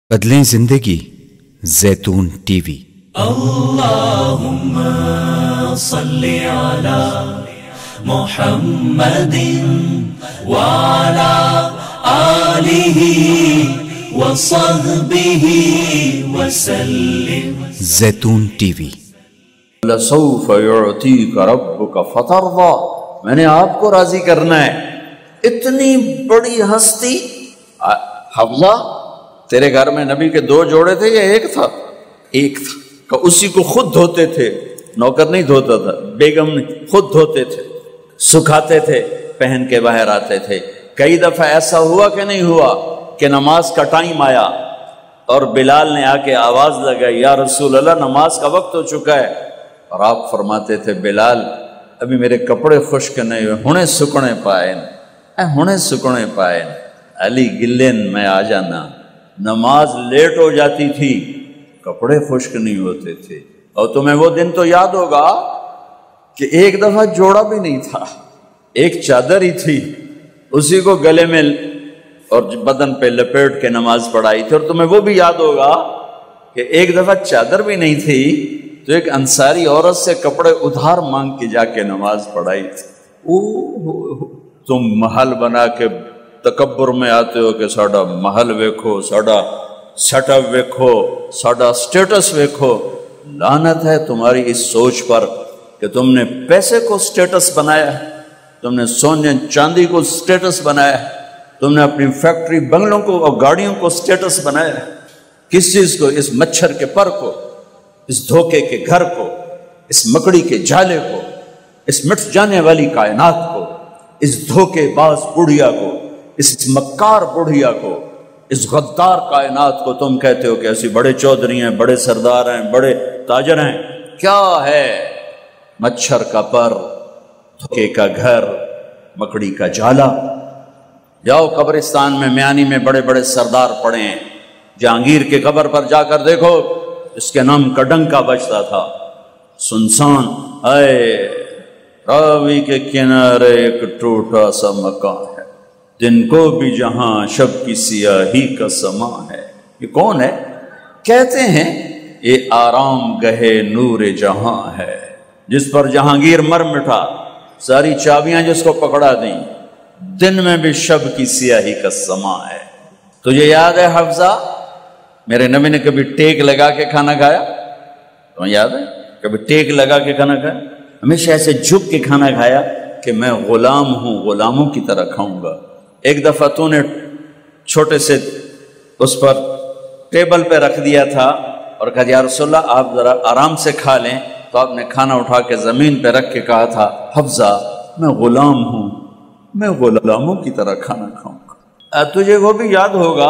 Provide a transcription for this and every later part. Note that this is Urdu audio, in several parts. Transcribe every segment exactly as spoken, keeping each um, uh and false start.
بدلیں زندگی زیتون ٹی وی۔ اللہم صلی علی محمد وعلی آلہ وصحبہ وسلم۔ زیتون ٹی وی۔ لَسَوْفَ يُعْتِيكَ رَبُّكَ فَتَرْضَىٰ، میں نے آپ کو راضی کرنا ہے۔ اتنی بڑی ہستی، حفظہ تیرے گھر میں نبی کے دو جوڑے تھے یا ایک تھا؟ ایک تھا، کہ اسی کو خود دھوتے تھے، نوکر نہیں دھوتا تھا، بیگم نہیں، خود دھوتے تھے، سکھاتے تھے، پہن کے باہر آتے تھے۔ کئی دفعہ ایسا ہوا کہ نہیں ہوا کہ نماز کا ٹائم آیا اور بلال نے آ کے آواز لگائی، یا رسول اللہ نماز کا وقت ہو چکا ہے، اور آپ فرماتے تھے بلال ابھی میرے کپڑے خشک نہیں ہوئے، ہنے سکنے پائے اے ہنے سکنے پائے۔ علی گلین میں آ جانا، نماز لیٹ ہو جاتی تھی، کپڑے خشک نہیں ہوتے تھے۔ اور تمہیں وہ دن تو یاد ہوگا کہ ایک دفعہ جوڑا بھی نہیں تھا، ایک چادر ہی تھی، اسی کو گلے میں اور بدن پہ لپیٹ کے نماز پڑھائی تھی۔ اور تمہیں وہ بھی یاد ہوگا کہ ایک دفعہ چادر بھی نہیں تھی تو ایک انصاری عورت سے کپڑے ادھار مانگ کے جا کے نماز پڑھائی تھی۔ اوہ تم محل بنا کے تکبر میں آتے ہو کہ ساڈا محل ویکھو، ساڈا سیٹ اپ ویکھو، ساڈا سٹیٹس ویکھو۔ لعنت ہے تمہاری اس سوچ پر کہ تم نے پیسے کو سٹیٹس بنایا ہے، تم نے سونے چاندی کو سٹیٹس بنایا ہے، تم نے اپنی فیکٹری بنگلوں کو اور گاڑیوں کو سٹیٹس بنایا ہے۔ کس چیز کو؟ اس مچھر کے پر کو، اس دھوکے کے گھر کو، اس مکڑی کے جالے کو، اس مٹ جانے والی کائنات کو، اس دھوکے باز بڑھیا کو، اس مکار بڑھیا کو، اس غدار کائنات کو تم کہتے ہو کہ ایسی بڑے چودھری ہیں، بڑے سردار ہیں، بڑے تاجر ہیں۔ کیا ہے؟ مچھر کا پر، دھوکے کا گھر، مکڑی کا جالا۔ جاؤ قبرستان میں میانی میں بڑے بڑے سردار پڑے ہیں، جہانگیر کے قبر پر جا کر دیکھو، اس کے نام کا ڈنکا بجتا تھا، سنسان۔ اے راوی کے کنارے ایک ٹوٹا سا مکان ہے، دن کو بھی جہاں شب کی سیاہی کا سما ہے۔ یہ کون ہے؟ کہتے ہیں یہ آرام گہے نور جہاں ہے، جس پر جہانگیر مر مٹا، ساری چابیاں جس کو پکڑا دیں، دن میں بھی شب کی سیاہی کا سما ہے۔ تجھے یاد ہے حفظہ میرے نبی نے کبھی ٹیک لگا کے کھانا کھایا؟ تمہیں یاد ہے کبھی ٹیک لگا کے کھانا کھایا؟ ہمیشہ ایسے جھک کے کھانا کھایا کہ میں غلام ہوں، غلاموں کی طرح کھاؤں گا۔ ایک دفعہ تو نے چھوٹے سے اس پر ٹیبل پہ رکھ دیا تھا اور کہا یا رسول اللہ آپ ذرا آرام سے کھا لیں، تو آپ نے کھانا اٹھا کے زمین پہ رکھ کے کہا تھا حفظہ میں غلام ہوں، میں غلاموں کی طرح کھانا کھاؤں گا۔ تجھے وہ بھی یاد ہوگا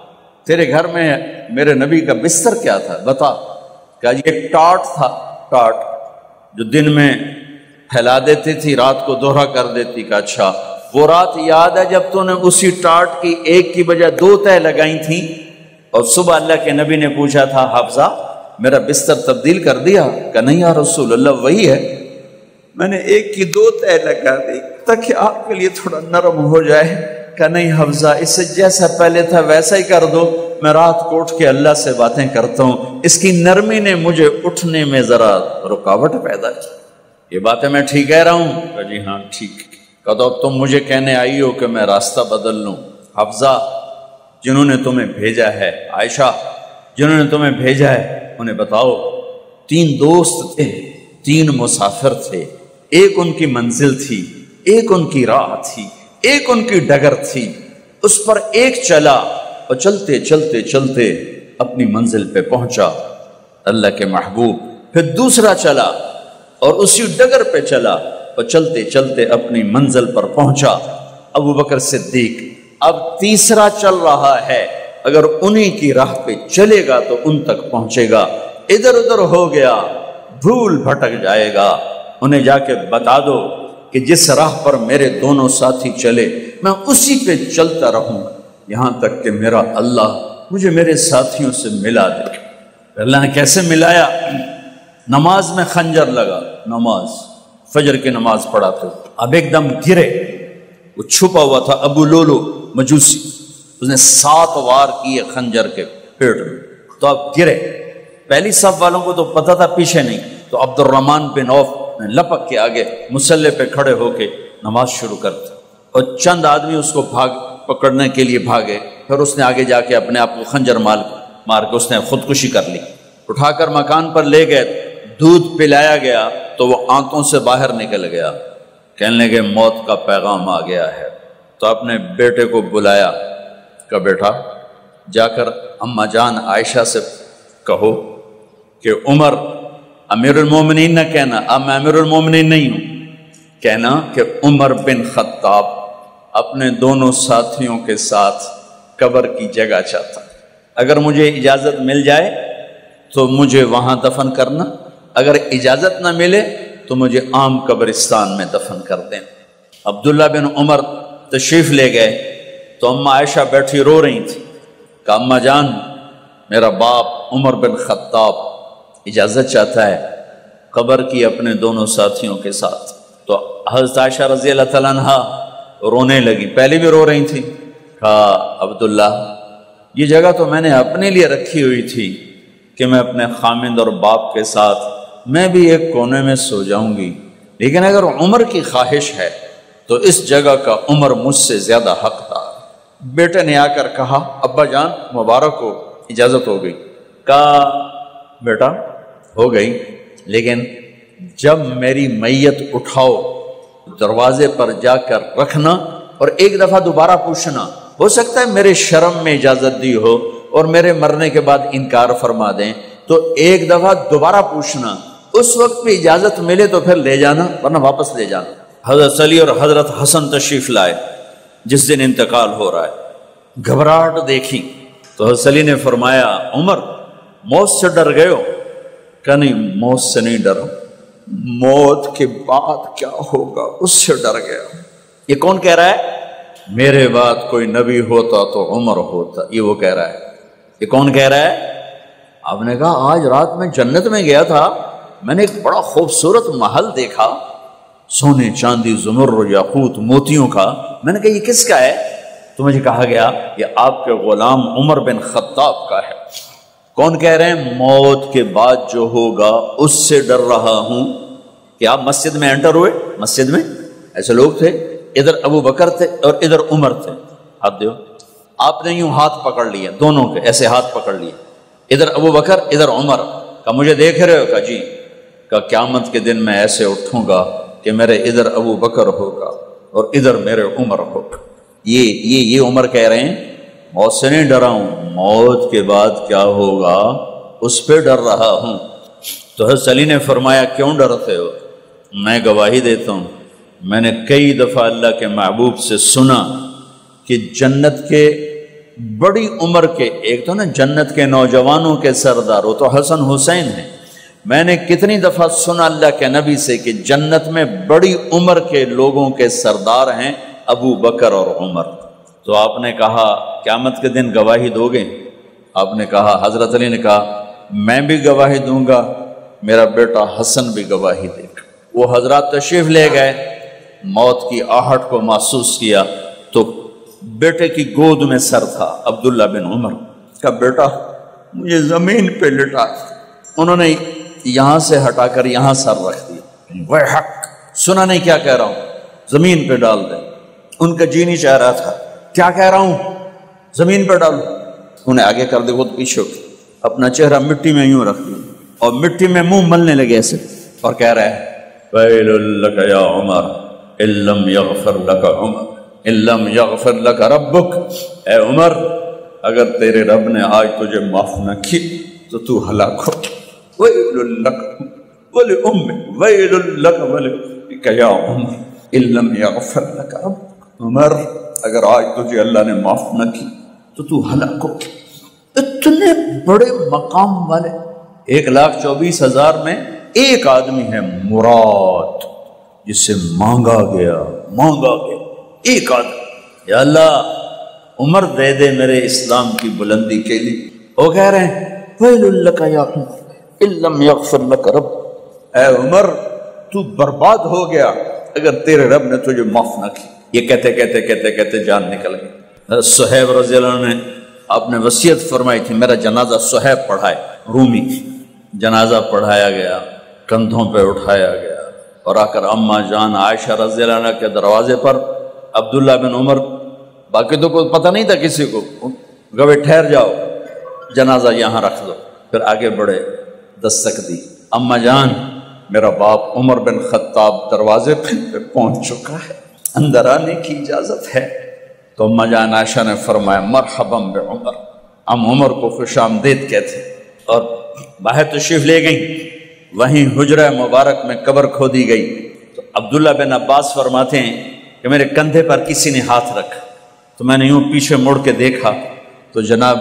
تیرے گھر میں میرے نبی کا بستر کیا تھا؟ بتا۔ کہا یہ ٹاٹ تھا، ٹاٹ جو دن میں پھیلا دیتی تھی، رات کو دوہرا کر دیتی۔ کہ اچھا وہ رات یاد ہے جب تو نے اسی ٹاٹ کی ایک کی بجائے دو تہ لگائی تھیں، اور صبح اللہ کے نبی نے پوچھا تھا حفظہ میرا بستر تبدیل کر دیا؟ کہ نہیں یا رسول اللہ وہی ہے، میں نے ایک کی دو تہ لگا دی تاکہ آپ کے لیے تھوڑا نرم ہو جائے۔ کہ نہیں حفظہ اس سے جیسا پہلے تھا ویسا ہی کر دو، میں رات کو اٹھ کے اللہ سے باتیں کرتا ہوں، اس کی نرمی نے مجھے اٹھنے میں ذرا رکاوٹ پیدا کی۔ یہ باتیں میں ٹھیک کہہ رہا ہوں؟ کہ جی ہاں ٹھیک۔ کہ تو اب تم مجھے کہنے آئی ہو کہ میں راستہ بدل لوں۔ حفظہ جنہوں نے تمہیں بھیجا ہے، عائشہ جنہوں نے تمہیں بھیجا ہے، انہیں بتاؤ تین دوست تھے، تین مسافر تھے، ایک ان کی منزل تھی، ایک ان کی راہ تھی، ایک ان کی ڈگر تھی، اس پر ایک چلا اور چلتے چلتے چلتے اپنی منزل پہ پہنچا اللہ کے محبوب، پھر دوسرا چلا اور اسی ڈگر پہ چلا اور چلتے چلتے اپنی منزل پر پہنچا ابو بکر صدیق۔ اب تیسرا چل رہا ہے، اگر انہی کی راہ پہ چلے گا تو ان تک پہنچے گا، ادھر ادھر ہو گیا بھول بھٹک جائے گا۔ انہیں جا کے بتا دو کہ جس راہ پر میرے دونوں ساتھی چلے میں اسی پہ چلتا رہوں یہاں تک کہ میرا اللہ مجھے میرے ساتھیوں سے ملا دے۔ اللہ نے کیسے ملایا؟ نماز میں خنجر لگا، نماز فجر کی نماز پڑھا تھا، اب ایک دم گرے، وہ چھپا ہوا تھا ابو لولو مجوسی، اس نے سات وار کیے خنجر کے پیٹ میں، تو اب گرے۔ پہلی صف والوں کو تو پتہ تھا پیچھے نہیں، تو عبد الرحمن بن عوف نے لپک کے آگے مصلی پہ کھڑے ہو کے نماز شروع کرتے، اور چند آدمی اس کو بھاگ پکڑنے کے لیے بھاگے، پھر اس نے آگے جا کے اپنے آپ کو خنجر مال مار کے اس نے خودکشی کر لی۔ اٹھا کر مکان پر لے گئے، دودھ پلایا گیا تو وہ آنتوں سے باہر نکل گیا، کہنے لگے موت کا پیغام آ گیا ہے۔ تو اپنے بیٹے کو بلایا کہ بیٹا جا کر اماں جان عائشہ سے کہو کہ عمر امیر المومنین نہ کہنا، اب میں امیر المومنین نہیں ہوں، کہنا کہ عمر بن خطاب اپنے دونوں ساتھیوں کے ساتھ قبر کی جگہ چاہتا، اگر مجھے اجازت مل جائے تو مجھے وہاں دفن کرنا، اگر اجازت نہ ملے تو مجھے عام قبرستان میں دفن کر دیں۔ عبداللہ بن عمر تشریف لے گئے تو اماں عائشہ بیٹھی رو رہی تھی کہ اماں جان میرا باپ عمر بن خطاب اجازت چاہتا ہے قبر کی اپنے دونوں ساتھیوں کے ساتھ۔ تو حضرت عائشہ رضی اللہ تعالیٰ عنہ رونے لگی، پہلے بھی رو رہی تھی، کہا عبداللہ یہ جگہ تو میں نے اپنے لیے رکھی ہوئی تھی کہ میں اپنے خامند اور باپ کے ساتھ میں بھی ایک کونے میں سو جاؤں گی، لیکن اگر عمر کی خواہش ہے تو اس جگہ کا عمر مجھ سے زیادہ حقدار۔ بیٹے نے آ کر کہا ابا جان مبارک ہو، اجازت ہو گئی۔ کہا بیٹا ہو گئی، لیکن جب میری میت اٹھاؤ دروازے پر جا کر رکھنا اور ایک دفعہ دوبارہ پوچھنا، ہو سکتا ہے میرے شرم میں اجازت دی ہو اور میرے مرنے کے بعد انکار فرما دیں، تو ایک دفعہ دوبارہ پوچھنا، اس وقت بھی اجازت ملے تو پھر لے جانا ورنہ واپس لے جانا۔ حضرت علی اور حضرت حسن تشریف لائے جس دن انتقال ہو رہا ہے، گھبراہٹ دیکھی تو حضرت علی نے فرمایا عمر موت سے ڈر گئے ہو؟ کہ نہیں موت سے نہیں ڈرا، موت کے بعد کیا ہوگا اس سے ڈر گیا۔ یہ کون کہہ رہا ہے؟ میرے بعد کوئی نبی ہوتا تو عمر ہوتا، یہ وہ کہہ رہا ہے۔ یہ کون کہہ رہا ہے؟ آپ نے کہا آج رات میں جنت میں گیا تھا، میں نے ایک بڑا خوبصورت محل دیکھا، سونے چاندی زمرد یاقوت موتیوں کا، میں نے کہا یہ کس کا ہے؟ تو مجھے کہا گیا یہ آپ کے غلام عمر بن خطاب کا ہے۔ کون کہہ رہے ہیں؟ موت کے بعد جو ہوگا اس سے ڈر رہا ہوں۔ کہ آپ مسجد میں انٹر ہوئے، مسجد میں ایسے لوگ تھے، ادھر ابو بکر تھے اور ادھر عمر تھے، ہاتھ دیو، آپ نے یوں ہاتھ پکڑ لیے دونوں کے، ایسے ہاتھ پکڑ لیے، ادھر ابو بکر ادھر عمر، کہ مجھے دیکھ رہے ہو؟ کہ جی۔ کہ قیامت کے دن میں ایسے اٹھوں گا کہ میرے ادھر ابو بکر ہوگا اور ادھر میرے عمر ہوگا۔ یہ یہ یہ عمر کہہ رہے ہیں موت سے نہیں ڈرا ہوں، موت کے بعد کیا ہوگا اس پہ ڈر رہا ہوں۔ تو حضرت علی نے فرمایا کیوں ڈرتے ہو؟ میں گواہی دیتا ہوں، میں نے کئی دفعہ اللہ کے محبوب سے سنا کہ جنت کے بڑی عمر کے، ایک تو نا جنت کے نوجوانوں کے سردار، وہ تو حسن حسین ہیں، میں نے کتنی دفعہ سنا اللہ کے نبی سے کہ جنت میں بڑی عمر کے لوگوں کے سردار ہیں ابو بکر اور عمر۔ تو آپ نے کہا قیامت کے دن گواہی دو گے؟ آپ نے کہا، حضرت علی نے کہا میں بھی گواہی دوں گا، میرا بیٹا حسن بھی گواہی دے گا۔ وہ حضرات تشریف لے گئے، موت کی آہٹ کو محسوس کیا تو بیٹے کی گود میں سر تھا عبداللہ بن عمر کا، بیٹا مجھے زمین پہ لٹا، انہوں نے یہاں سے ہٹا کر یہاں سر رکھ دیا، وہ حق سنا نہیں کیا کہہ رہا ہوں، زمین پہ ڈال دیں۔ ان کا جی نہیں چاہ رہا تھا، کیا کہہ رہا ہوں، زمین پہ ڈالو۔ انہیں آگے کر دے، خود پیچھے اپنا چہرہ مٹی میں یوں رکھ دیا اور مٹی میں منہ ملنے لگے ایسے، اور کہہ رہا ہے ویل لک یا عمر ان لم یغفر لک عمر ان لم یغفر لک ربک، اے عمر اگر تیرے رب نے آج تجھے معاف نہ کی تو تو ہلاک ہو۔ ویل لک ولأمک ویل لک ولأمک یا عمر ان لم یغفر لک ربک، عمر اگر آج تجھے اللہ نے معاف نہ کی تو تو ہلاک ہو۔ اتنے بڑے مقام والے، ایک لاکھ چوبیس ہزار میں ایک آدمی ہے مراد، جس سے مانگا گیا مانگا گیا ایک آدمی، یا اللہ عمر دے دے میرے اسلام کی بلندی کے لیے۔ وہ کہہ رہے ہیں ویل لک یا عمر ان لم یغفر لک رب، اے عمر تو برباد ہو گیا اگر تیرے رب نے تجھے معاف نہ کی۔ یہ کہتے کہتے کہتے کہتے جان نکل گئی۔ صہیب رضی اللہ عنہ نے آپ نے وصیت فرمائی تھی میرا جنازہ صہیب پڑھائے، رومی جنازہ پڑھایا گیا، کندھوں پہ اٹھایا گیا اور آ کر اماں جان عائشہ رضی اللہ عنہ کے دروازے پر عبداللہ بن عمر، باقی تو کوئی پتہ نہیں تھا کسی کو، گوے ٹھہر جاؤ جنازہ یہاں رکھ دو، پھر آگے بڑھے، دستک دی، اماں جان میرا باپ عمر بن خطاب دروازے پہ پہنچ چکا ہے، اندر آنے کی اجازت ہے۔ تو اماں جان عائشہ نے فرمایا مرحبا بعمر، ہم عمر کو خوش آمدید کہتے، اور باہر تشریف لے گئیں، وہیں حجرہ مبارک میں قبر کھودی گئی۔ تو عبداللہ بن عباس فرماتے ہیں کہ میرے کندھے پر کسی نے ہاتھ رکھا، تو میں نے یوں پیچھے مڑ کے دیکھا تو جناب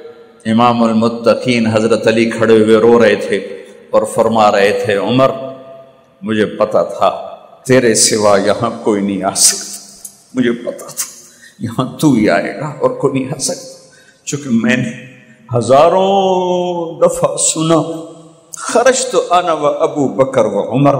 امام المتقین حضرت علی کھڑے ہوئے رو رہے تھے اور فرما رہے تھے عمر مجھے پتا تھا تیرے سوا یہاں کوئی نہیں آ سکتا، مجھے پتا تھا یہاں تو ہی آئے گا اور کوئی نہیں آ سکتا، چونکہ میں نے ہزاروں دفعہ سنا خرجت انا و ابو بکر و عمر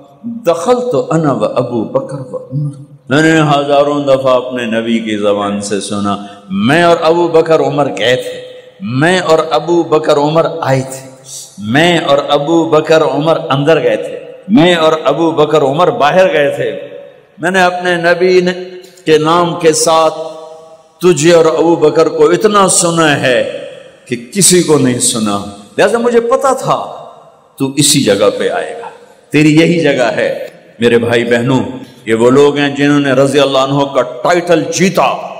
دخلت انا و ابو بکر و عمر، میں نے ہزاروں دفعہ اپنے نبی کی زبان سے سنا میں اور ابو بکر عمر گئے تھے، میں اور ابو بکر عمر آئے تھے، میں اور ابو بکر عمر اندر گئے تھے، میں اور ابو بکر عمر باہر گئے تھے، میں نے اپنے نبی کے نام کے ساتھ تجھے اور ابو بکر کو اتنا سنا ہے کہ کسی کو نہیں سنا، لہذا مجھے پتا تھا تو اسی جگہ پہ آئے گا، تیری یہی جگہ ہے۔ میرے بھائی بہنوں، یہ وہ لوگ ہیں جنہوں نے رضی اللہ عنہ کا ٹائٹل جیتا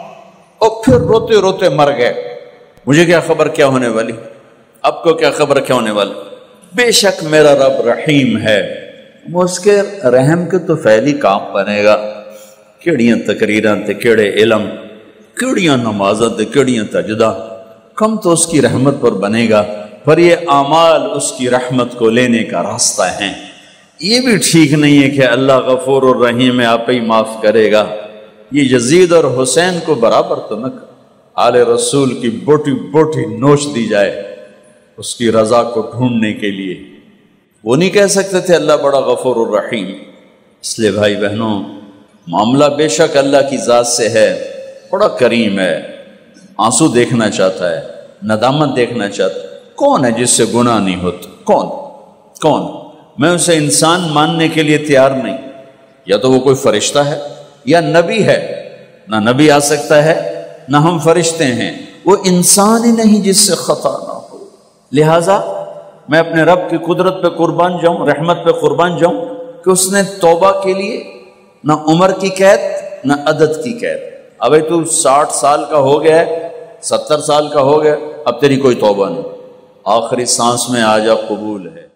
اور پھر روتے روتے مر گئے، مجھے کیا خبر کیا ہونے والی، اب کو کیا خبر کیا ہونے والی، بے شک میرا رب رحیم ہے، وہ اس کے رحم کے تو فعلی کام بنے گا، کیڑیاں تقریراں تے کیڑے علم، کیڑیاں نمازاں تے کیڑیاں تجدہ، کم تو اس کی رحمت پر بنے گا، پر یہ اعمال اس کی رحمت کو لینے کا راستہ ہیں۔ یہ بھی ٹھیک نہیں ہے کہ اللہ غفور الرحیم ہے آپ ہی معاف کرے گا، یہ یزید اور حسین کو برابر تو نہ آل رسول کی بوٹی بوٹی نوچ دی جائے اس کی رضا کو ڈھونڈنے کے لیے، وہ نہیں کہہ سکتے تھے اللہ بڑا غفور الرحیم۔ اس لیے بھائی بہنوں، معاملہ بے شک اللہ کی ذات سے ہے، بڑا کریم ہے، آنسو دیکھنا چاہتا ہے، ندامت دیکھنا چاہتا ہے۔ کون ہے جس سے گناہ نہیں ہوتا؟ کون کون میں اسے انسان ماننے کے لیے تیار نہیں، یا تو وہ کوئی فرشتہ ہے یا نبی ہے، نہ نبی آ سکتا ہے نہ ہم فرشتے ہیں، وہ انسان ہی نہیں جس سے خطا نہ ہو، لہٰذا میں اپنے رب کی قدرت پہ قربان جاؤں، رحمت پہ قربان جاؤں کہ اس نے توبہ کے لیے نہ عمر کی قید نہ عدد کی قید، ابھی تو ساٹھ سال کا ہو گیا ہے، ستر سال کا ہو گیا، اب تیری کوئی توبہ نہیں، آخری سانس میں آ جا قبول ہے۔